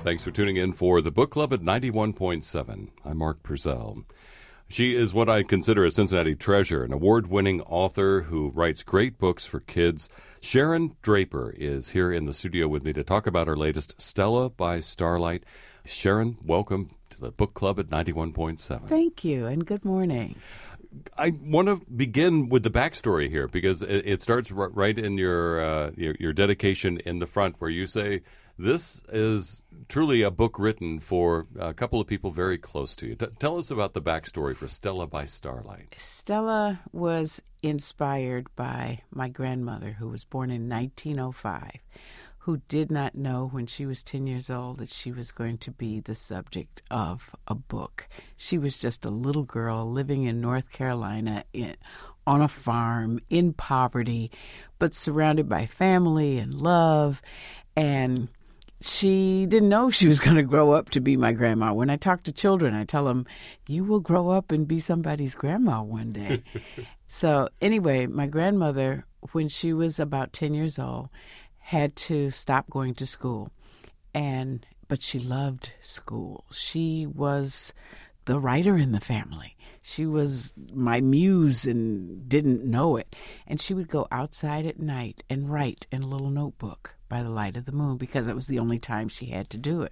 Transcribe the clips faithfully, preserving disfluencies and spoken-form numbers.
Thanks for tuning in for the Book Club at ninety-one point seven. I'm Mark Purcell. She is what I consider a Cincinnati treasure, an award-winning author who writes great books for kids. Sharon Draper is here in the studio with me to talk about her latest, Stella by Starlight. Sharon, welcome to the Book Club at ninety-one point seven. Thank you, and good morning. I want to begin with the backstory here because it, it starts r- right in your, uh, your your dedication in the front where you say, this is truly a book written for a couple of people very close to you. T- tell us about the backstory for Stella by Starlight. Stella was inspired by my grandmother, who was born in nineteen oh five, who did not know when she was ten years old that she was going to be the subject of a book. She was just a little girl living in North Carolina in, on a farm in poverty, but surrounded by family and love. And she didn't know she was going to grow up to be my grandma. When I talk to children, I tell them, you will grow up and be somebody's grandma one day. So anyway, my grandmother, when she was about ten years old, had to stop going to school. And but she loved school. She was the writer in the family. She was my muse and didn't know it. And she would go outside at night and write in a little notebook by the light of the moon because it was the only time she had to do it.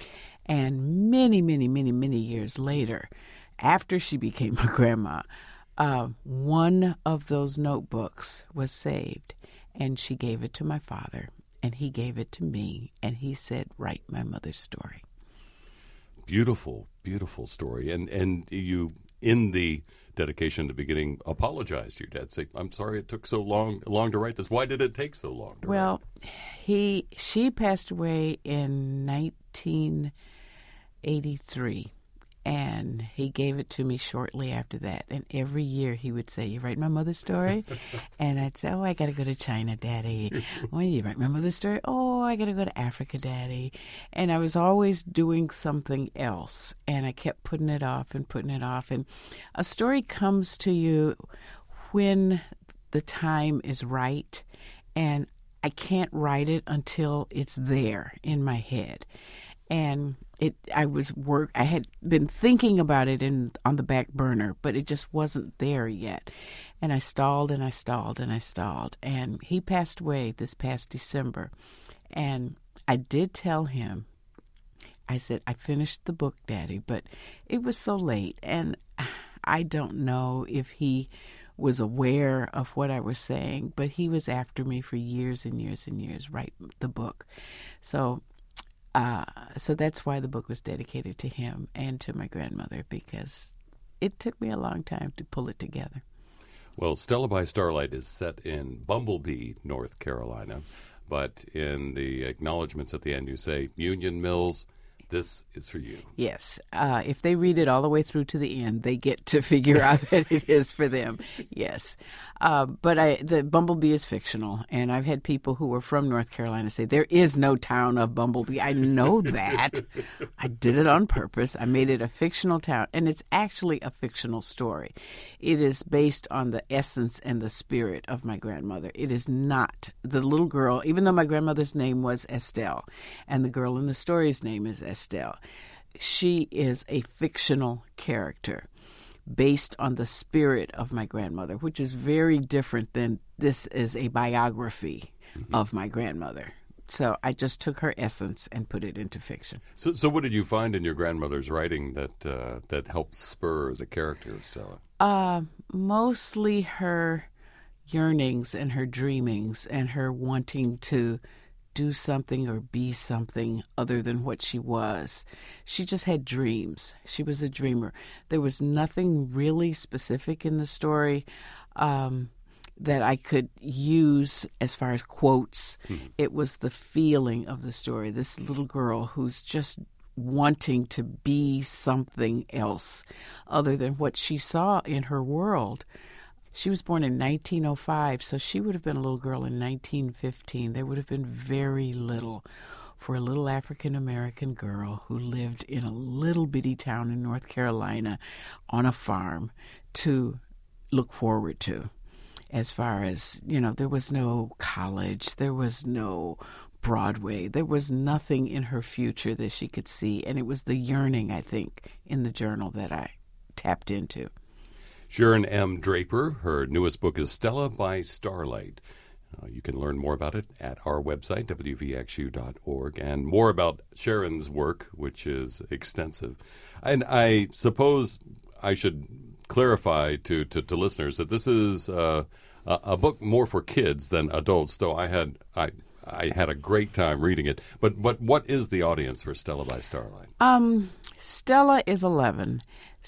And many, many, many, many years later, after she became a grandma, uh, one of those notebooks was saved, and she gave it to my father, and he gave it to me, and he said, write my mother's story. Beautiful, beautiful story. And and you, in the dedication at the beginning, apologized to your dad. Say, I'm sorry it took so long long to write this. Why did it take so long to well, write? he she passed away in nineteen eighty-three, and he gave it to me shortly after that. And every year he would say, you write my mother's story? And I'd say, oh, I got to go to China, Daddy. Oh, you write my mother's story? Oh, I got to go to Africa, Daddy. And I was always doing something else, and I kept putting it off and putting it off. And a story comes to you when the time is right, and I can't write it until it's there in my head. And it, I was work. I had been thinking about it in on the back burner, but it just wasn't there yet. And I stalled and I stalled and I stalled. And he passed away this past December. And I did tell him, I said, I finished the book, Daddy, but it was so late. And I don't know if he was aware of what I was saying, but he was after me for years and years and years, write the book. So Uh, so that's why the book was dedicated to him and to my grandmother, because it took me a long time to pull it together. Well, Stella by Starlight is set in Bumblebee, North Carolina, but in the acknowledgments at the end you say, Union Mills, this is for you. Yes. Uh, if they read it all the way through to the end, they get to figure out that it is for them. Yes. Uh, but I, the Bumblebee is fictional, and I've had people who were from North Carolina say, there is no town of Bumblebee. I know that. I did it on purpose. I made it a fictional town, and it's actually a fictional story. It is based on the essence and the spirit of my grandmother. It is not the little girl, even though my grandmother's name was Estelle, and the girl in the story's name is Estelle. Estelle. She is a fictional character based on the spirit of my grandmother, which is very different than this is a biography mm-hmm. of my grandmother. So I just took her essence and put it into fiction. So, so what did you find in your grandmother's writing that uh, that helped spur the character of Stella? Uh, mostly her yearnings and her dreamings and her wanting to do something or be something other than what she was. She just had dreams. She was a dreamer. There was nothing really specific in the story um, that I could use as far as quotes. Mm-hmm. It was the feeling of the story. This little girl who's just wanting to be something else other than what she saw in her world. She was born in nineteen oh five, so she would have been a little girl in nineteen fifteen. There would have been very little for a little African-American girl who lived in a little bitty town in North Carolina on a farm to look forward to. As far as, you know, there was no college, there was no Broadway. There was nothing in her future that she could see, and it was the yearning, I think, in the journal that I tapped into. Sharon M. Draper, her newest book is Stella by Starlight. Uh, you can learn more about it at our website, w v x u dot org, and more about Sharon's work, which is extensive. And I suppose I should clarify to, to, to listeners that this is uh, a, a book more for kids than adults, though I had I I had a great time reading it. But but what is the audience for Stella by Starlight? Um, Stella is eleven.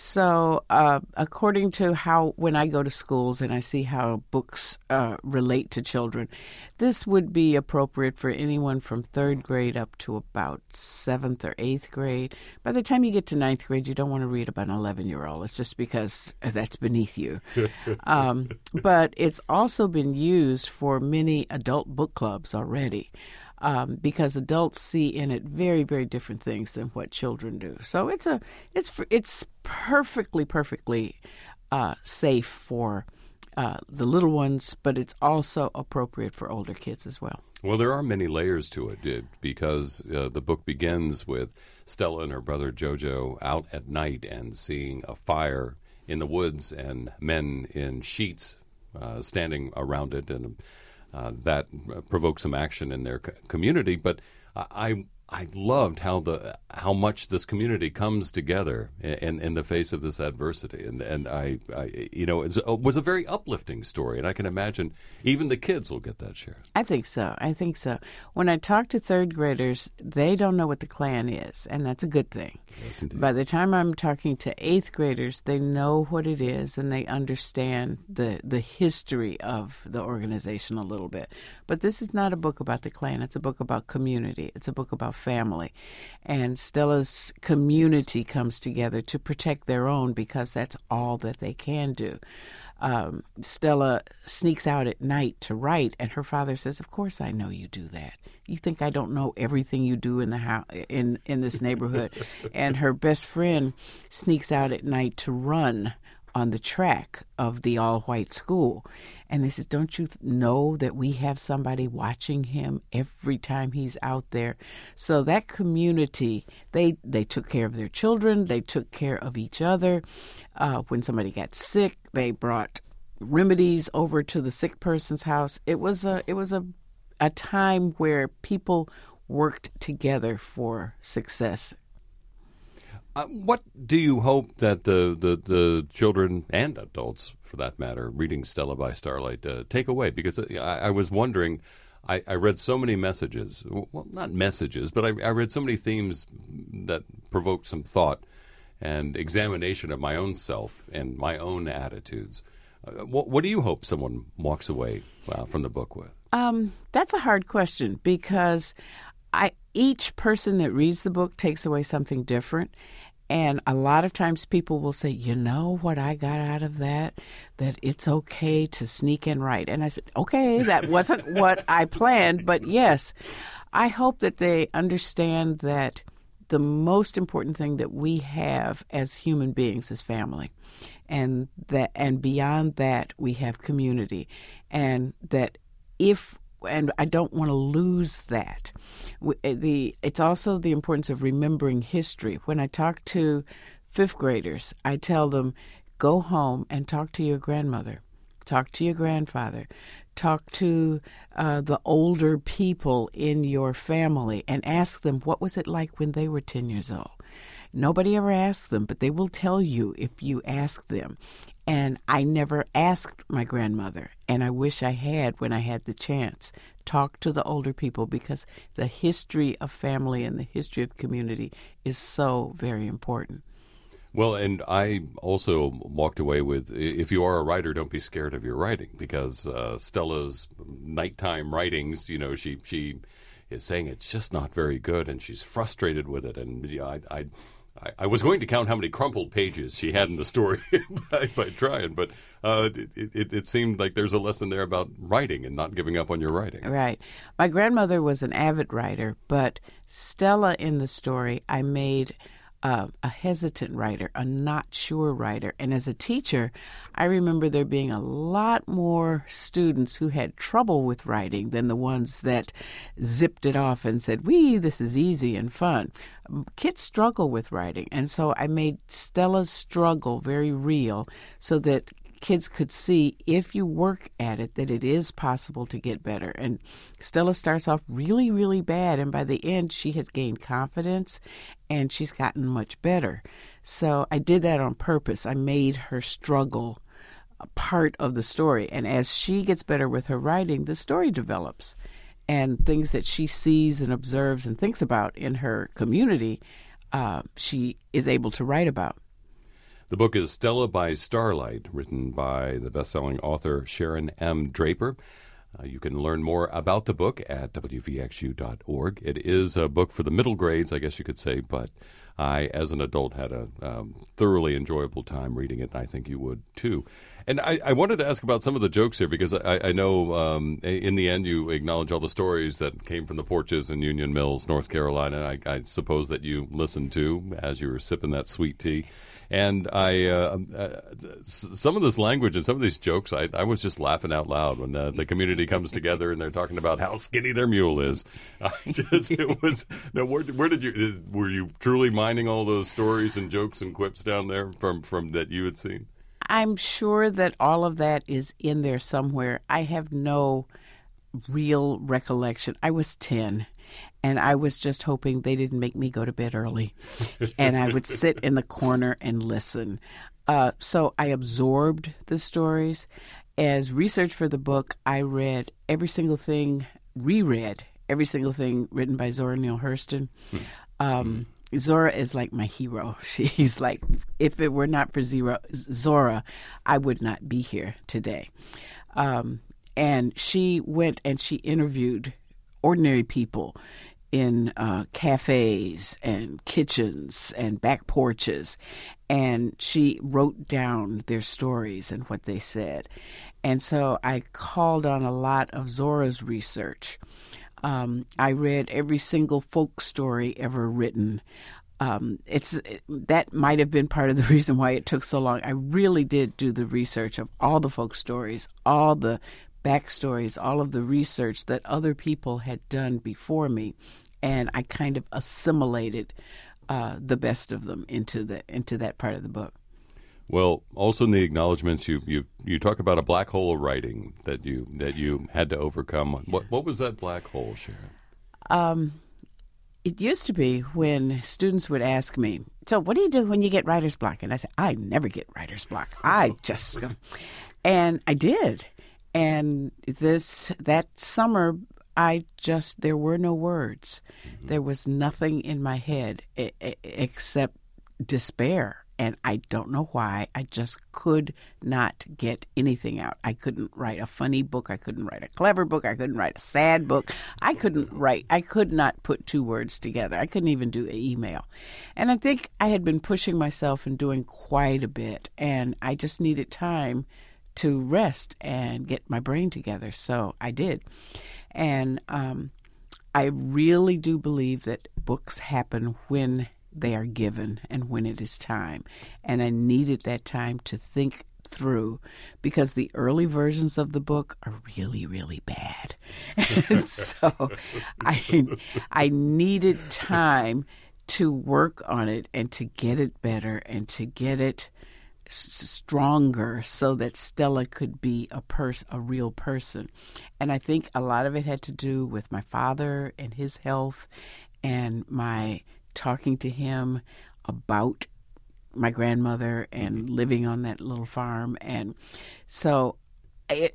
So uh, according to how, when I go to schools and I see how books uh, relate to children, this would be appropriate for anyone from third grade up to about seventh or eighth grade. By the time you get to ninth grade, you don't want to read about an eleven-year-old. It's just because that's beneath you. um, but it's also been used for many adult book clubs already. Um, because adults see in it very, very different things than what children do. So it's a, it's it's perfectly, perfectly uh, safe for uh, the little ones, but it's also appropriate for older kids as well. Well, there are many layers to it, Did, because uh, the book begins with Stella and her brother Jojo out at night and seeing a fire in the woods and men in sheets uh, standing around it, and Uh, that provoked some action in their co- community. But I I loved how the how much this community comes together in, in the face of this adversity, and and I, I you know it was a very uplifting story, and I can imagine even the kids will get that share. I think so. I think so. When I talk to third graders, they don't know what the Klan is, and that's a good thing. Yes, indeed. By the time I'm talking to eighth graders, they know what it is, and they understand the the history of the organization a little bit. But this is not a book about the Klan. It's a book about community. It's a book about family. And Stella's community comes together to protect their own because that's all that they can do. Um, Stella sneaks out at night to write, and her father says, "Of course I know you do that. You think I don't know everything you do in the house, in, in this neighborhood?" And her best friend sneaks out at night to run on the track of the all-white school. And they says, "Don't you th- know that we have somebody watching him every time he's out there?" So that community, they, they took care of their children. They took care of each other. Uh, when somebody got sick, they brought remedies over to the sick person's house. It was a, it was a, a time where people worked together for success. Uh, what do you hope that the, the, the children and adults, for that matter, reading Stella by Starlight, uh, take away? Because I, I was wondering, I, I read so many messages, well, not messages, but I, I read so many themes that provoked some thought and examination of my own self and my own attitudes. Uh, what, what do you hope someone walks away uh, from the book with? Um, that's a hard question because I each person that reads the book takes away something different. And a lot of times people will say, "You know what I got out of that? That it's okay to sneak and write." And I said, okay, that wasn't what I planned. But yes, I hope that they understand that the most important thing that we have as human beings is family. And that, and beyond that, we have community. And that if And I don't want to lose that. The It's also the importance of remembering history. When I talk to fifth graders, I tell them, go home and talk to your grandmother, talk to your grandfather, talk to uh, the older people in your family, and ask them, what was it like when they were ten years old? Nobody ever asked them, but they will tell you if you ask them. And I never asked my grandmother, and I wish I had when I had the chance. Talk to the older people because the history of family and the history of community is so very important. Well, and I also walked away with, if you are a writer, don't be scared of your writing, because uh, Stella's nighttime writings, you know, she she is saying it's just not very good, and she's frustrated with it. And you know, I, I I was going to count how many crumpled pages she had in the story by, by trying, but uh, it, it, it seemed like there's a lesson there about writing and not giving up on your writing. Right. My grandmother was an avid writer, but Stella in the story, I made uh, a hesitant writer, a not sure writer. And as a teacher, I remember there being a lot more students who had trouble with writing than the ones that zipped it off and said, wee, this is easy and fun. Kids struggle with writing. And so I made Stella's struggle very real so that kids could see, if you work at it, that it is possible to get better. And Stella starts off really, really bad, and by the end, she has gained confidence, and she's gotten much better. So I did that on purpose. I made her struggle a part of the story, and as she gets better with her writing, the story develops, and things that she sees and observes and thinks about in her community, uh, she is able to write about. The book is Stella by Starlight, written by the best-selling author Sharon M. Draper. Uh, you can learn more about the book at w v x u dot org. It is a book for the middle grades, I guess you could say, but I, as an adult, had a um, thoroughly enjoyable time reading it, and I think you would, too. And I, I wanted to ask about some of the jokes here, because I, I know um, in the end you acknowledge all the stories that came from the porches in Union Mills, North Carolina. I, I suppose that you listened to as you were sipping that sweet tea. And I, uh, uh, some of this language and some of these jokes, I, I was just laughing out loud when uh, the community comes together and they're talking about how skinny their mule is. I just, it was. Now, where, where did you? Is, were you truly mining all those stories and jokes and quips down there from from that you had seen? I'm sure that all of that is in there somewhere. I have no real recollection. I was ten. And I was just hoping they didn't make me go to bed early. And I would sit in the corner and listen. Uh, so I absorbed the stories. As research for the book, I read every single thing, reread every single thing written by Zora Neale Hurston. Um, Zora is like my hero. She's like, if it were not for Zora, Zora I would not be here today. Um, and she went and she interviewed ordinary people in uh, cafes and kitchens and back porches, and she wrote down their stories and what they said. And so I called on a lot of Zora's research. Um, I read every single folk story ever written. Um, it's that might have been part of the reason why it took so long. I really did do the research of all the folk stories, all the backstories, all of the research that other people had done before me, and I kind of assimilated uh, the best of them into the into that part of the book. Well, also in the acknowledgments, you you you talk about a black hole of writing that you that you had to overcome. What what was that black hole, Sharon? Um, it used to be when students would ask me, "So, what do you do when you get writer's block?" And I said, "I never get writer's block. I just," and I did. And this that summer, I just there were no words. Mm-hmm. There was nothing in my head I- I- except despair. And I don't know why. I just could not get anything out. I couldn't write a funny book. I couldn't write a clever book. I couldn't write a sad book. I couldn't write. I could not put two words together. I couldn't even do an email. And I think I had been pushing myself and doing quite a bit. And I just needed time to rest and get my brain together. So I did. And um, I really do believe that books happen when they are given and when it is time. And I needed that time to think through, because the early versions of the book are really, really bad. And so I, I needed time to work on it and to get it better and to get it stronger so that Stella could be a pers- a real person. And I think a lot of it had to do with my father and his health and my talking to him about my grandmother and living on that little farm. And so it,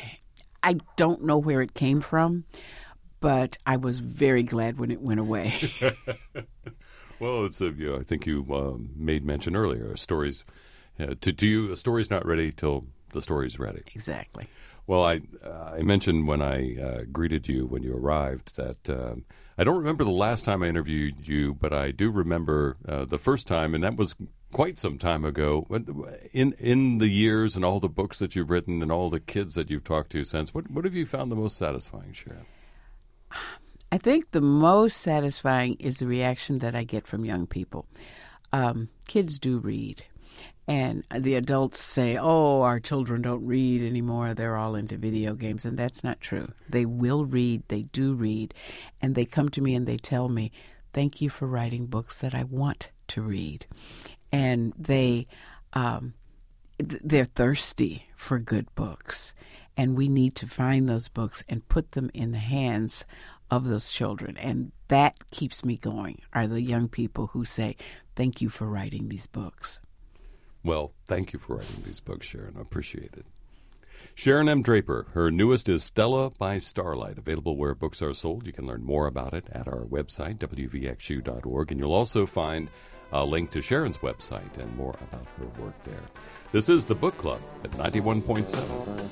I don't know where it came from, but I was very glad when it went away. Well, it's a, you know, I think you uh, made mention earlier, stories. Uh, to, to you, a story's not ready till the story's ready. Exactly. Well, I uh, I mentioned when I uh, greeted you when you arrived that uh, I don't remember the last time I interviewed you, but I do remember uh, the first time, and that was quite some time ago. In in the years and all the books that you've written and all the kids that you've talked to since, what what have you found the most satisfying, Sharon? I think the most satisfying is the reaction that I get from young people. um, kids do read. And the adults say, oh, our children don't read anymore. They're all into video games. And that's not true. They will read. They do read. And they come to me and they tell me, thank you for writing books that I want to read. And they, um, they're thirsty for good books. And we need to find those books and put them in the hands of those children. And that keeps me going, are the young people who say, thank you for writing these books. Well, thank you for writing these books, Sharon. I appreciate it. Sharon M. Draper, her newest is Stella by Starlight, available where books are sold. You can learn more about it at our website, w v x u dot org, and you'll also find a link to Sharon's website and more about her work there. This is The Book Club at ninety-one point seven.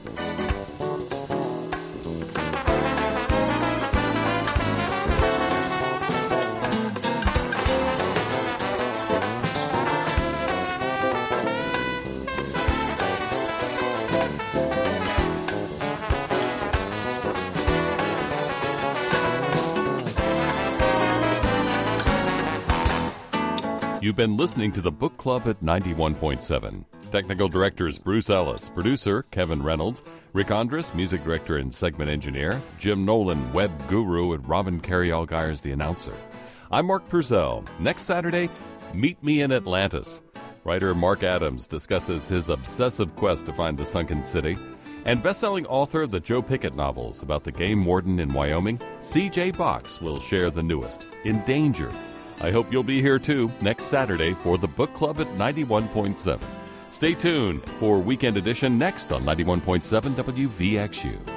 You've been listening to the Book Club at ninety-one point seven. Technical directors Bruce Ellis, producer Kevin Reynolds, Rick Andrus, music director and segment engineer, Jim Nolan, web guru, and Robin Carey-Allgaier is the announcer. I'm Mark Purcell. Next Saturday, meet me in Atlantis. Writer Mark Adams discusses his obsessive quest to find the sunken city. And best-selling author of the Joe Pickett novels about the game warden in Wyoming, C J Box will share the newest, Endangered. I hope you'll be here, too, next Saturday for the Book Club at ninety-one point seven. Stay tuned for Weekend Edition next on ninety-one point seven W V X U.